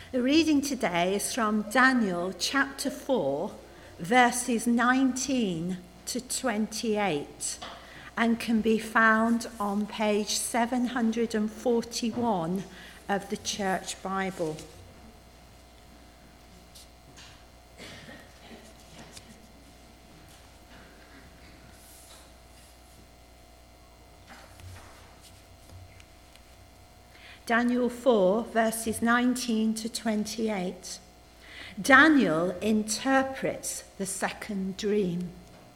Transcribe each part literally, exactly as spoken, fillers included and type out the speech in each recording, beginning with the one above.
The reading today is from Daniel chapter four, verses nineteen to twenty-eight, and can be found on page seven hundred forty-one of the Church Bible. Daniel four, verses nineteen to twenty-eight. Daniel interprets the second dream.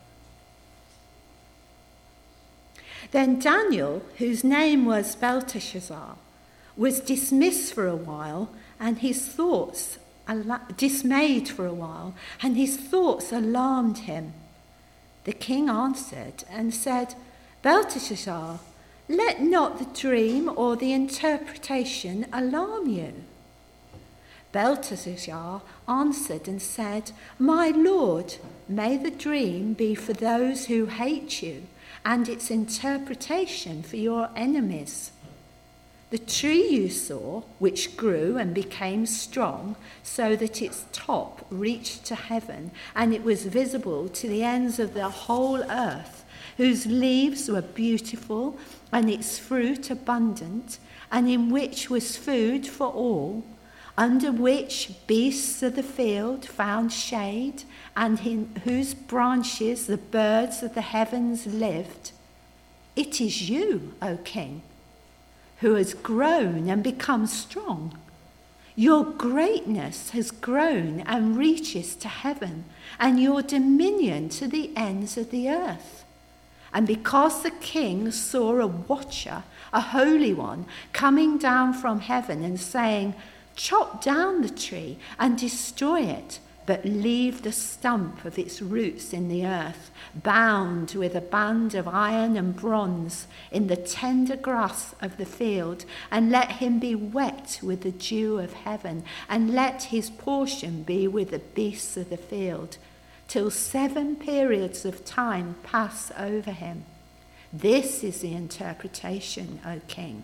Then Daniel, whose name was Belteshazzar, was dismissed for a while, and his thoughts dismayed for a while, and his thoughts alarmed him. The king answered and said, "Belteshazzar, let not the dream or the interpretation alarm you." Belteshazzar answered and said, "My lord, may the dream be for those who hate you, and its interpretation for your enemies. The tree you saw, which grew and became strong, so that its top reached to heaven, and it was visible to the ends of the whole earth, whose leaves were beautiful, and its fruit abundant, and in which was food for all, under which beasts of the field found shade, and in whose branches the birds of the heavens lived. It is you, O king, who has grown and become strong. Your greatness has grown and reaches to heaven, and your dominion to the ends of the earth. And because the king saw a watcher, a holy one, coming down from heaven and saying, 'Chop down the tree and destroy it, but leave the stump of its roots in the earth, bound with a band of iron and bronze in the tender grass of the field, and let him be wet with the dew of heaven, and let his portion be with the beasts of the field, till seven periods of time pass over him.' This is the interpretation, O king.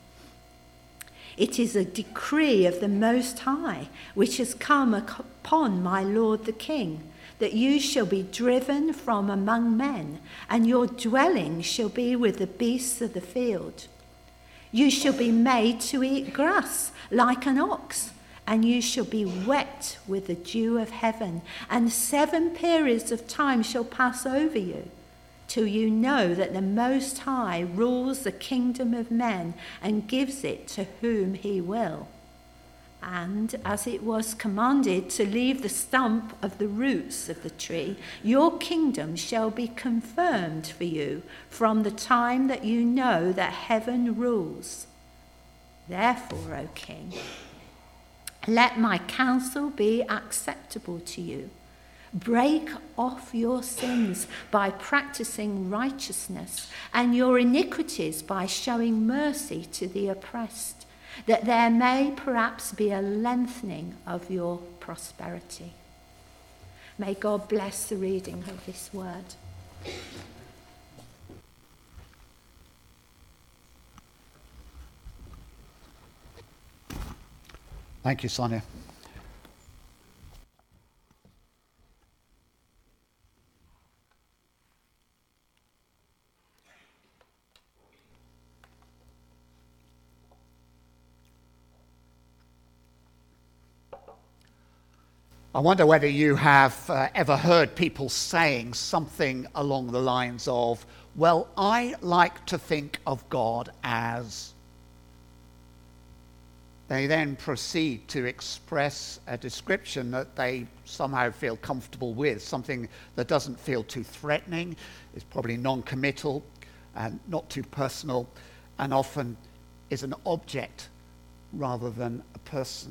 It is a decree of the Most High, which has come upon my lord the king, that you shall be driven from among men, and your dwelling shall be with the beasts of the field. You shall be made to eat grass like an ox, and you shall be wet with the dew of heaven, and seven periods of time shall pass over you, till you know that the Most High rules the kingdom of men and gives it to whom he will. And as it was commanded to leave the stump of the roots of the tree, your kingdom shall be confirmed for you from the time that you know that heaven rules. Therefore, O king, let my counsel be acceptable to you. Break off your sins by practicing righteousness, and your iniquities by showing mercy to the oppressed, that there may perhaps be a lengthening of your prosperity." May God bless the reading of this word. Thank you, Sonia. I wonder whether you have uh, ever heard people saying something along the lines of, "Well, I like to think of God as..." They then proceed to express a description that they somehow feel comfortable with, something that doesn't feel too threatening, is probably non-committal and not too personal, and often is an object rather than a person.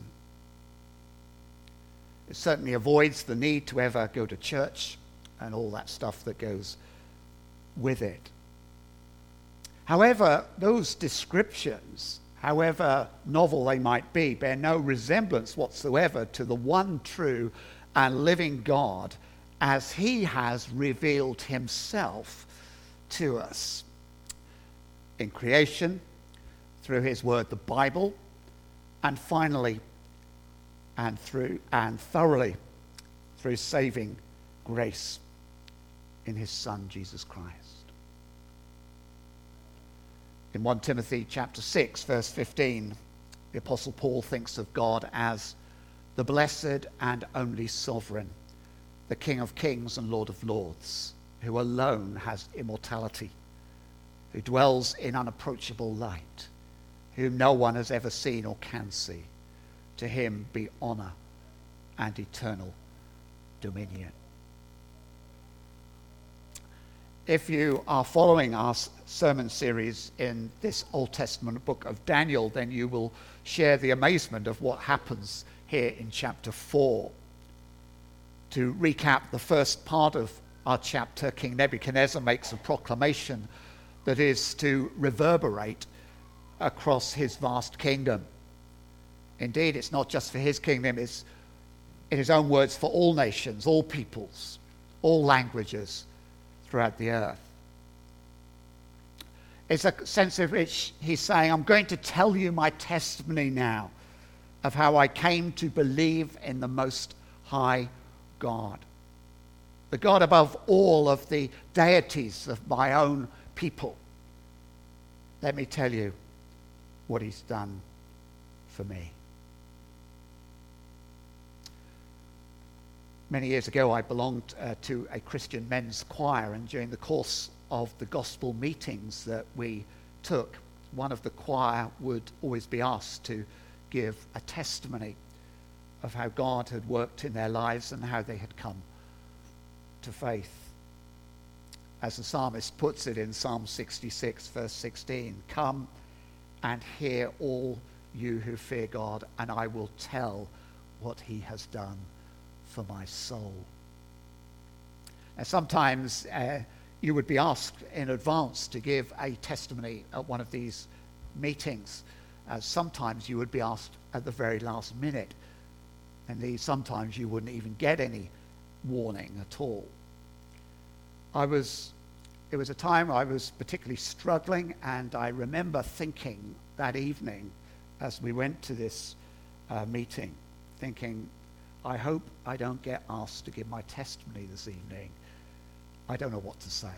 It certainly avoids the need to ever go to church and all that stuff that goes with it. However, those descriptions, however novel they might be, bear no resemblance whatsoever to the one true and living God as he has revealed himself to us in creation, through his word, the Bible, and finally and through and thoroughly through saving grace in his Son, Jesus Christ. In First Timothy chapter six, verse fifteen, the Apostle Paul thinks of God as the blessed and only sovereign, the King of kings and Lord of lords, who alone has immortality, who dwells in unapproachable light, whom no one has ever seen or can see. To him be honor and eternal dominion. If you are following our sermon series in this Old Testament book of Daniel, then you will share the amazement of what happens here in chapter four. To recap the first part of our chapter, King Nebuchadnezzar makes a proclamation that is to reverberate across his vast kingdom. Indeed, it's not just for his kingdom, it's, in his own words, for all nations, all peoples, all languages throughout the earth. It's a sense in which he's saying, I'm going to tell you my testimony now of how I came to believe in the Most High God, the God above all of the deities of my own people. Let me tell you what he's done for me. Many years ago, I belonged uh, to a Christian men's choir, and during the course of the gospel meetings that we took, one of the choir would always be asked to give a testimony of how God had worked in their lives and how they had come to faith. As the psalmist puts it in Psalm sixty-six, verse sixteen, come and hear all you who fear God, and I will tell what he has done for my soul. And sometimes uh, you would be asked in advance to give a testimony at one of these meetings. Uh, sometimes you would be asked at the very last minute, and these, sometimes you wouldn't even get any warning at all. I was, it was a time I was particularly struggling, and I remember thinking that evening as we went to this uh, meeting, thinking, I hope I don't get asked to give my testimony this evening. I don't know what to say.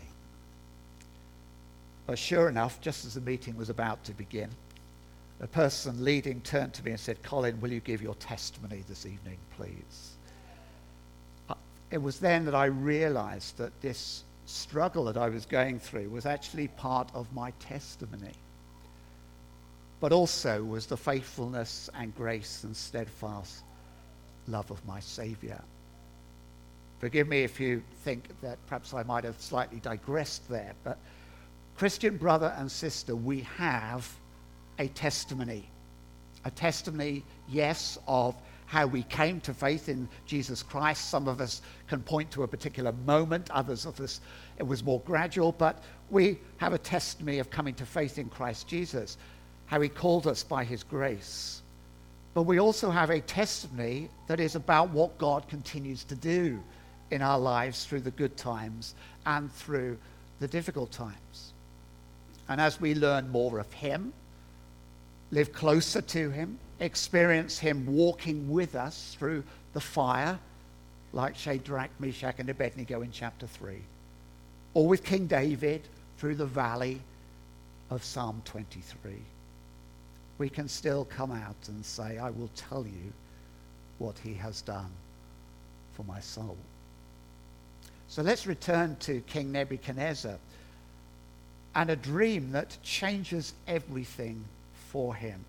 But sure enough, just as the meeting was about to begin, the person leading turned to me and said, Colin, will you give your testimony this evening, please? Uh, it was then that I realized that this struggle that I was going through was actually part of my testimony, but also was the faithfulness and grace and steadfast love of my Savior. Forgive me if you think that perhaps I might have slightly digressed there, but Christian brother and sister, we have a testimony. A testimony, yes, of how we came to faith in Jesus Christ. Some of us can point to a particular moment, others of us, it was more gradual, but we have a testimony of coming to faith in Christ Jesus, how he called us by his grace. But we also have a testimony that is about what God continues to do in our lives through the good times and through the difficult times. And as we learn more of him, live closer to him, experience him walking with us through the fire, like Shadrach, Meshach, and Abednego in chapter three, or with King David through the valley of Psalm twenty-three, we can still come out and say, I will tell you what he has done for my soul. So let's return to King Nebuchadnezzar and a dream that changes everything for him.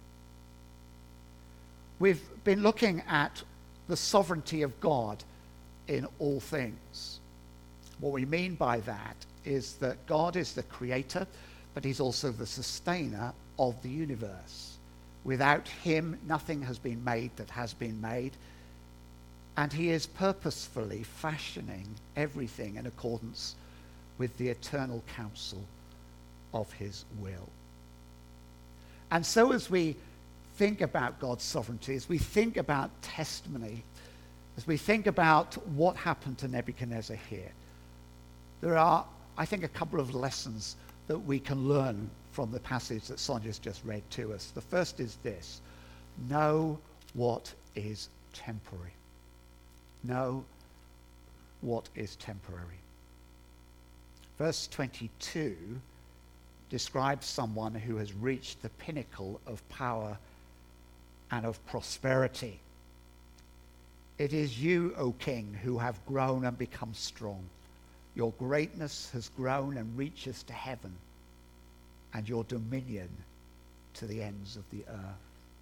We've been looking at the sovereignty of God in all things. What we mean by that is that God is the creator, but he's also the sustainer of the universe. Without him, nothing has been made that has been made. And he is purposefully fashioning everything in accordance with the eternal counsel of his will. And so as we think about God's sovereignty, as we think about testimony, as we think about what happened to Nebuchadnezzar here, there are, I think, a couple of lessons that we can learn from the passage that Sonia's just read to us. The first is this: know what is temporary. Know what is temporary. Verse twenty-two describes someone who has reached the pinnacle of power and of prosperity. It is you, O King, who have grown and become strong. Your greatness has grown and reaches to heaven, and your dominion to the ends of the earth.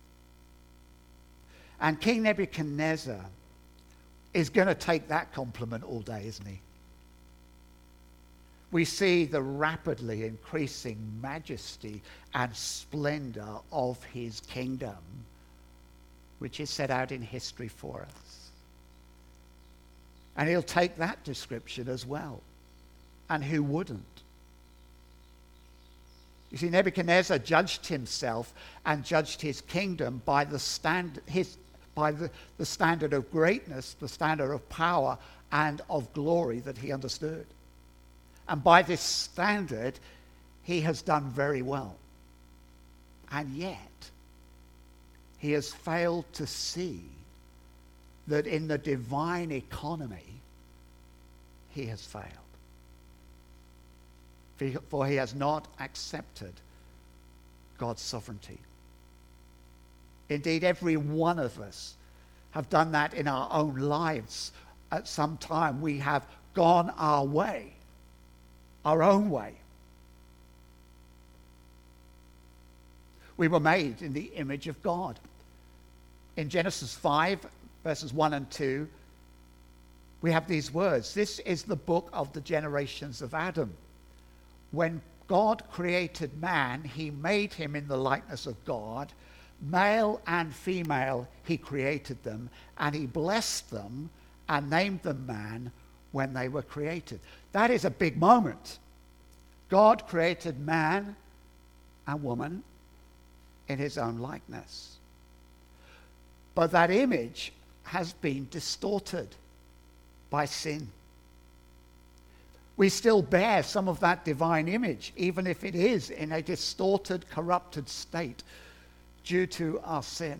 And King Nebuchadnezzar is going to take that compliment all day, isn't he? We see the rapidly increasing majesty and splendor of his kingdom, which is set out in history for us. And he'll take that description as well. And who wouldn't? You see, Nebuchadnezzar judged himself and judged his kingdom by the stand, his, by the, the standard of greatness, the standard of power and of glory that he understood. And by this standard, he has done very well. And yet, he has failed to see that in the divine economy, he has failed. For he has not accepted God's sovereignty. Indeed, every one of us have done that in our own lives. At some time, we have gone our way, our own way. We were made in the image of God. In Genesis five, verses one and two, we have these words. This is the book of the generations of Adam. When God created man, he made him in the likeness of God. Male and female, he created them, and he blessed them and named them man when they were created. That is a big moment. God created man and woman in his own likeness. But that image has been distorted by sin. We still bear some of that divine image, even if it is in a distorted, corrupted state due to our sin.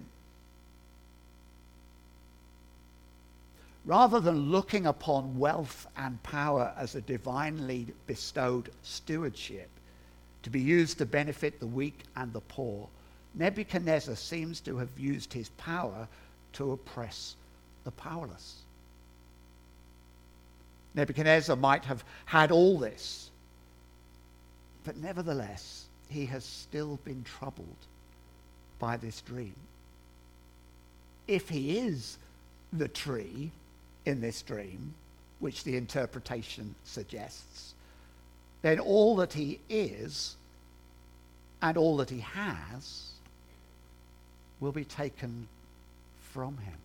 Rather than looking upon wealth and power as a divinely bestowed stewardship to be used to benefit the weak and the poor, Nebuchadnezzar seems to have used his power to oppress the powerless. Nebuchadnezzar might have had all this, but nevertheless, he has still been troubled by this dream. If he is the tree in this dream, which the interpretation suggests, then all that he is and all that he has will be taken from him.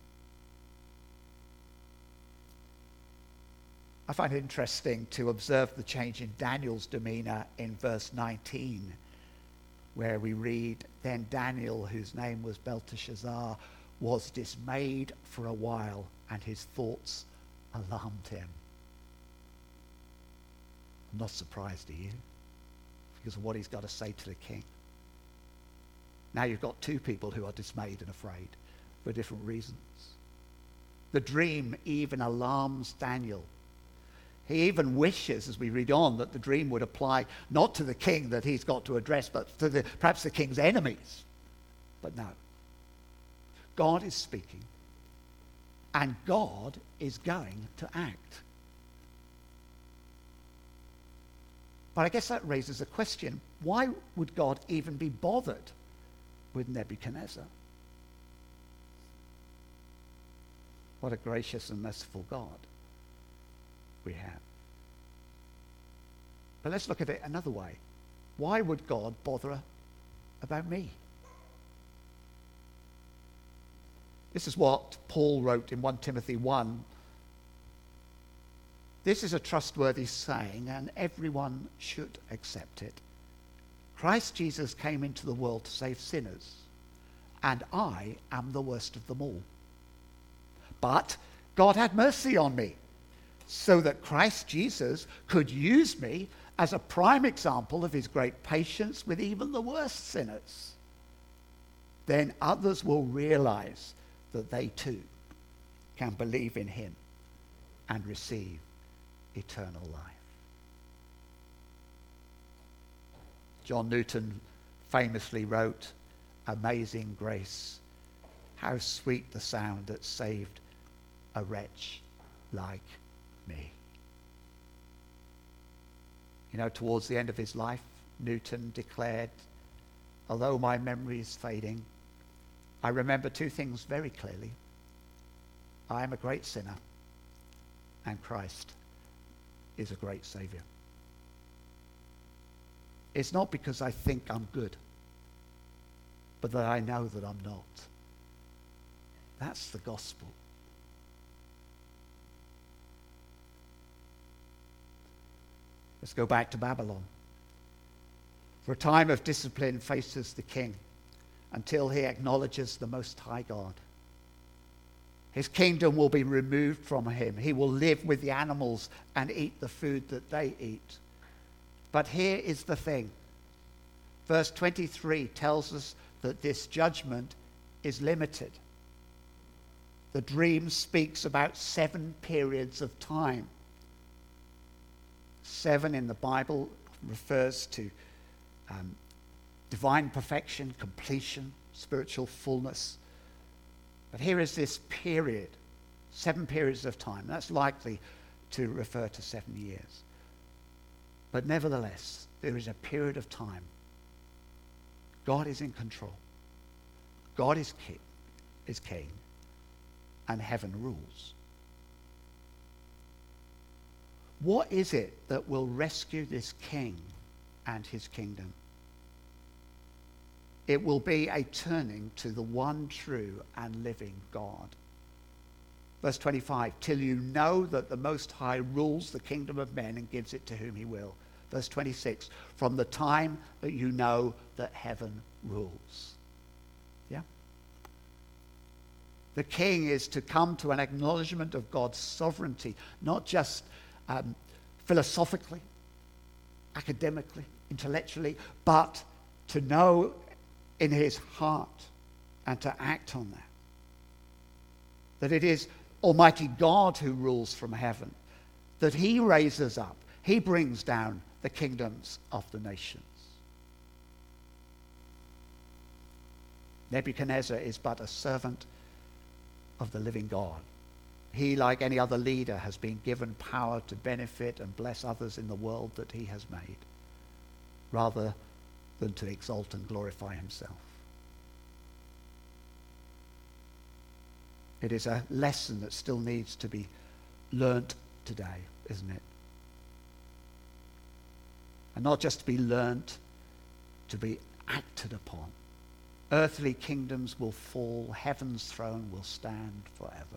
I find it interesting to observe the change in Daniel's demeanor in verse nineteen, where we read, "Then Daniel, whose name was Belteshazzar, was dismayed for a while, and his thoughts alarmed him." I'm not surprised, are you? Because of what he's got to say to the king. Now you've got two people who are dismayed and afraid for different reasons. The dream even alarms Daniel. He even wishes, as we read on, that the dream would apply not to the king that he's got to address, but to the, perhaps the king's enemies. But no. God is speaking, and God is going to act. But I guess that raises a question. Why would God even be bothered with Nebuchadnezzar? What a gracious and merciful God we have. But let's look at it another way. Why would God bother about me? This is what Paul wrote in First Timothy one. This is a trustworthy saying, and everyone should accept it. Christ Jesus came into the world to save sinners, and I am the worst of them all. But God had mercy on me, so that Christ Jesus could use me as a prime example of his great patience with even the worst sinners. Then others will realize that they too can believe in him and receive eternal life. John Newton famously wrote, "Amazing grace, how sweet the sound that saved a wretch like me." You know, towards the end of his life, Newton declared, "Although my memory is fading, I remember two things very clearly. I am a great sinner, and Christ is a great Saviour." It's not because I think I'm good, but that I know that I'm not. That's the gospel. Let's go back to Babylon. For a time of discipline faces the king until he acknowledges the Most High God. His kingdom will be removed from him. He will live with the animals and eat the food that they eat. But here is the thing. Verse twenty-three tells us that this judgment is limited. The dream speaks about seven periods of time. Seven in the Bible refers to um, divine perfection, completion, spiritual fullness. But here is this period, seven periods of time. That's likely to refer to seven years. But nevertheless, there is a period of time. God is in control. God is king, is king, and heaven rules. What is it that will rescue this king and his kingdom? It will be a turning to the one true and living God. Verse twenty-five, till you know that the Most High rules the kingdom of men and gives it to whom he will. Verse twenty-six, from the time that you know that heaven rules. Yeah? The king is to come to an acknowledgement of God's sovereignty, not just um, philosophically, academically, intellectually, but to know in his heart and to act on that. That it is Almighty God who rules from heaven, that he raises up, he brings down the kingdoms of the nations. Nebuchadnezzar is but a servant of the living God. He, like any other leader, has been given power to benefit and bless others in the world that he has made, rather than to exalt and glorify himself. It is a lesson that still needs to be learnt today, isn't it? And not just to be learnt, to be acted upon. Earthly kingdoms will fall, heaven's throne will stand forever.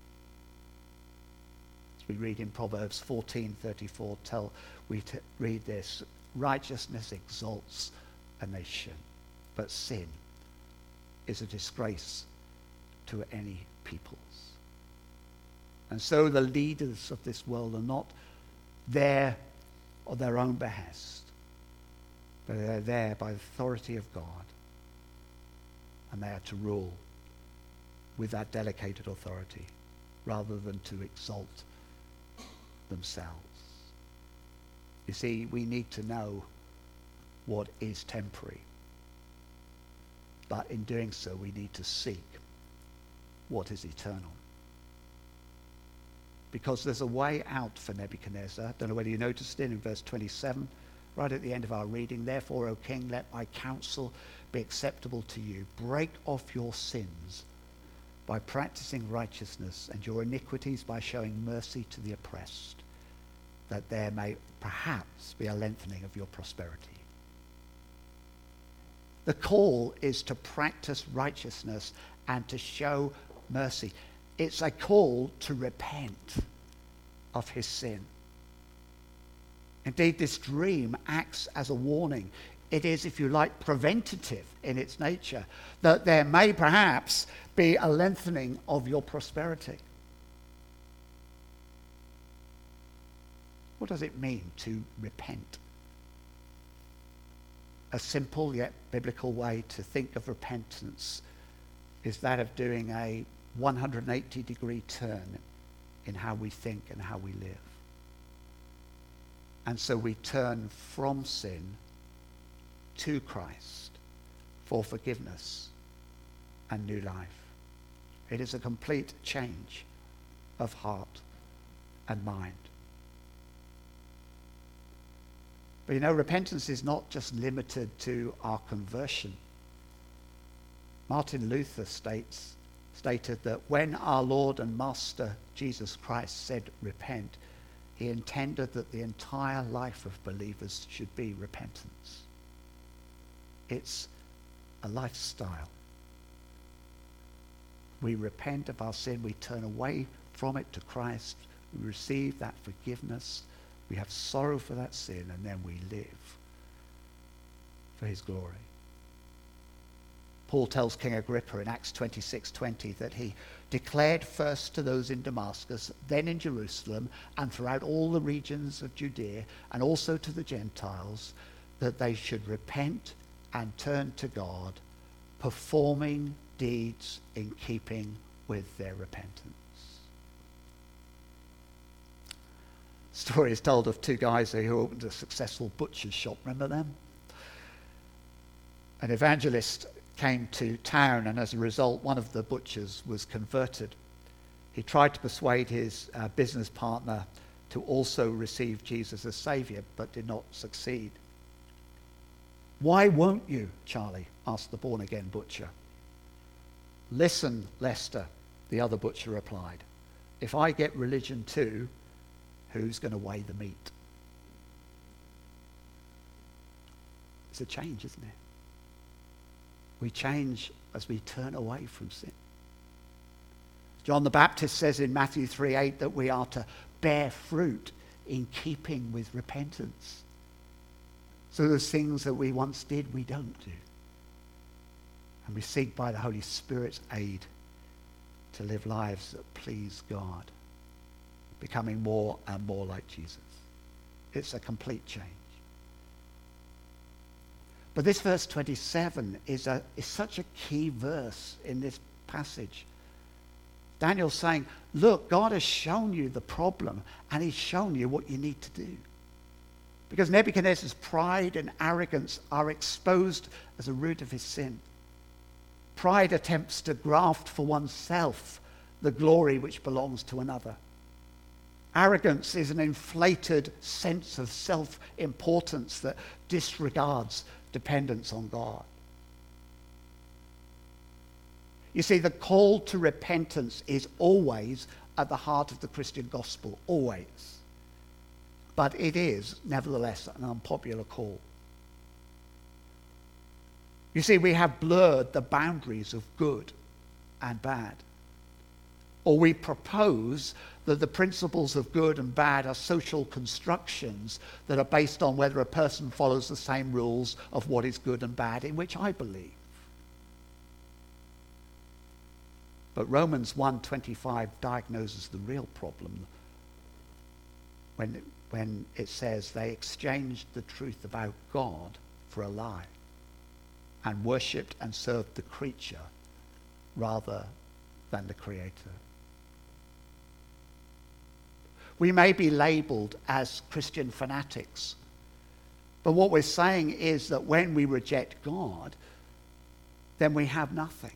As we read in Proverbs fourteen thirty-four, tell, we t- read this, righteousness exalts a nation, but sin is a disgrace to any peoples. And so the leaders of this world are not there of their own behest, but they're there by the authority of God, and they are to rule with that delegated authority rather than to exalt themselves. You see, we need to know what is temporary, but in doing so we need to seek what is eternal. Because there's a way out for Nebuchadnezzar. I don't know whether you noticed it in verse twenty-seven, right at the end of our reading. Therefore, O king, let my counsel be acceptable to you. Break off your sins by practicing righteousness, and your iniquities by showing mercy to the oppressed, that there may perhaps be a lengthening of your prosperity. The call is to practice righteousness and to show mercy. It's a call to repent of his sin. Indeed, this dream acts as a warning. It is, if you like, preventative in its nature, that there may perhaps be a lengthening of your prosperity. What does it mean to repent? A simple yet biblical way to think of repentance is that of doing a one hundred eighty degree turn in how we think and how we live. And so we turn from sin to Christ for forgiveness and new life. It is a complete change of heart and mind. But you know, repentance is not just limited to our conversion. Martin Luther states, stated that when our Lord and Master Jesus Christ said repent, he intended that the entire life of believers should be repentance. It's a lifestyle. We repent of our sin, we turn away from it to Christ, we receive that forgiveness, we have sorrow for that sin, and then we live for his glory. Paul tells King Agrippa in Acts twenty-six twenty that he declared first to those in Damascus, then in Jerusalem, and throughout all the regions of Judea, and also to the Gentiles, that they should repent and turn to God, performing deeds in keeping with their repentance. Story is told of two guys who opened a successful butcher's shop. Remember them? An evangelist came to town, and as a result, one of the butchers was converted. He tried to persuade his uh, business partner to also receive Jesus as Saviour, but did not succeed. "Why won't you, Charlie?" asked the born-again butcher. "Listen, Lester," the other butcher replied. "If I get religion too, who's going to weigh the meat?" It's a change, isn't it? We change as we turn away from sin. John the Baptist says in Matthew three eight that we are to bear fruit in keeping with repentance. So those things that we once did, we don't do. And we seek by the Holy Spirit's aid to live lives that please God, becoming more and more like Jesus. It's a complete change. But this verse twenty-seven is, a, is such a key verse in this passage. Daniel's saying, look, God has shown you the problem, and he's shown you what you need to do. Because Nebuchadnezzar's pride and arrogance are exposed as a root of his sin. Pride attempts to graft for oneself the glory which belongs to another. Arrogance is an inflated sense of self-importance that disregards dependence on God. You see, the call to repentance is always at the heart of the Christian gospel, always. But it is, nevertheless, an unpopular call. You see, we have blurred the boundaries of good and bad. Or we propose that the principles of good and bad are social constructions that are based on whether a person follows the same rules of what is good and bad, in which I believe. But Romans one twenty-five diagnoses the real problem when it, when it says they exchanged the truth about God for a lie and worshipped and served the creature rather than the Creator. We may be labeled as Christian fanatics, but what we're saying is that when we reject God, then we have nothing.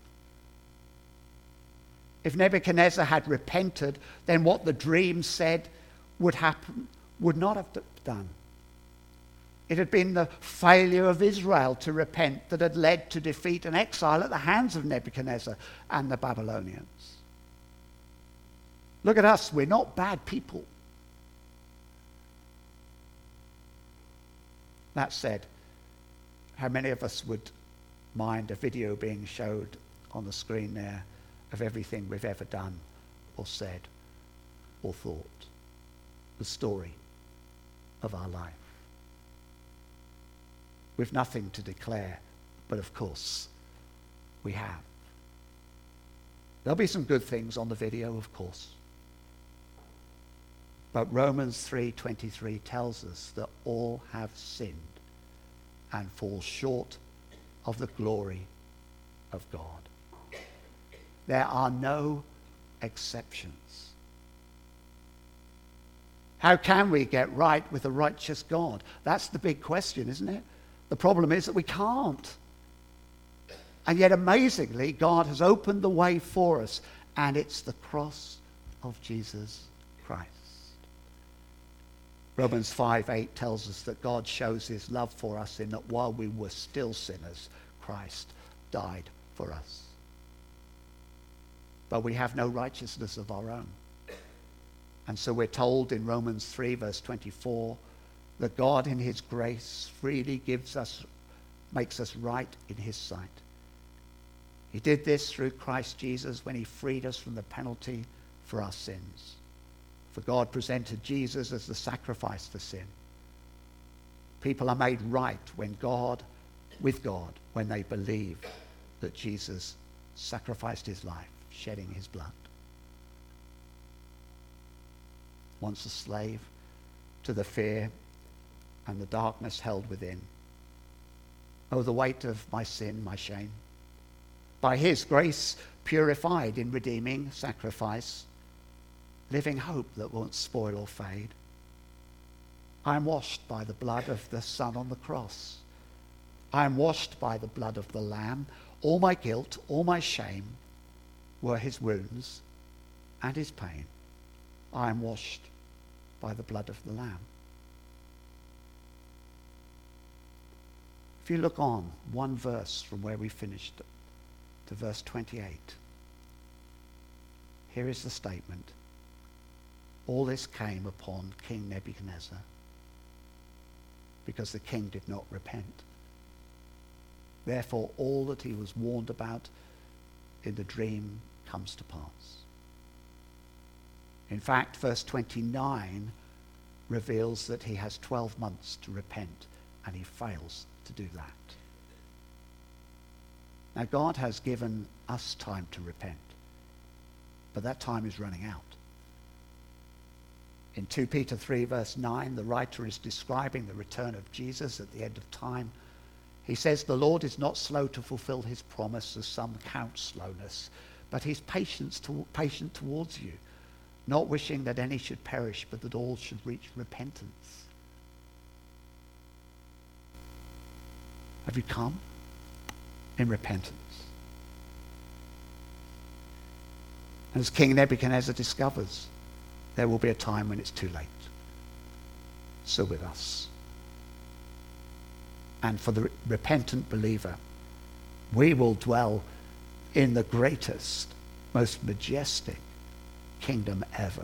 If Nebuchadnezzar had repented, then what the dream said would happen would not have done. It had been the failure of Israel to repent that had led to defeat and exile at the hands of Nebuchadnezzar and the Babylonians. Look at us, we're not bad people. That said, how many of us would mind a video being showed on the screen there of everything we've ever done or said or thought? The story of our life. We've nothing to declare, but of course, we have. There'll be some good things on the video, of course. But Romans three twenty-three tells us that all have sinned and fall short of the glory of God. There are no exceptions. How can we get right with a righteous God? That's the big question, isn't it? The problem is that we can't. And yet, amazingly, God has opened the way for us, and it's the cross of Jesus Christ. Romans five eight tells us that God shows his love for us in that while we were still sinners, Christ died for us. But we have no righteousness of our own. And so we're told in Romans three verse twenty-four that God in his grace freely gives us, makes us right in his sight. He did this through Christ Jesus when he freed us from the penalty for our sins. For God presented Jesus as the sacrifice for sin. People are made right when God, with God, when they believe that Jesus sacrificed his life, shedding his blood. Once a slave to the fear and the darkness held within. Oh, the weight of my sin, my shame. By his grace purified in redeeming sacrifice, living hope that won't spoil or fade. I am washed by the blood of the Son on the cross. I am washed by the blood of the Lamb. All my guilt, all my shame were his wounds and his pain. I am washed by the blood of the Lamb. If you look on one verse from where we finished to verse twenty-eight, here is the statement. All this came upon King Nebuchadnezzar because the king did not repent. Therefore, all that he was warned about in the dream comes to pass. In fact, verse twenty-nine reveals that he has twelve months to repent, and he fails to do that. Now, God has given us time to repent, but that time is running out. In Second Peter three, verse nine, the writer is describing the return of Jesus at the end of time. He says, the Lord is not slow to fulfill his promise, as some count slowness, but he's patient, to, patient towards you, not wishing that any should perish, but that all should reach repentance. Have you come in repentance? As King Nebuchadnezzar discovers, there will be a time when it's too late. So with us. And for the repentant believer, we will dwell in the greatest, most majestic kingdom ever.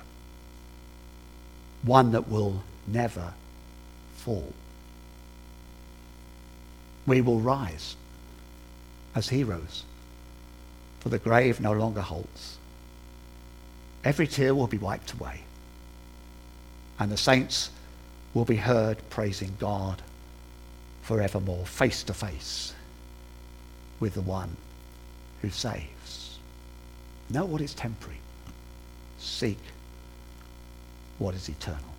One that will never fall. We will rise as he rose, for the grave no longer holds. Every tear will be wiped away, and the saints will be heard praising God forevermore, face to face with the one who saves. Know what is temporary. Seek what is eternal.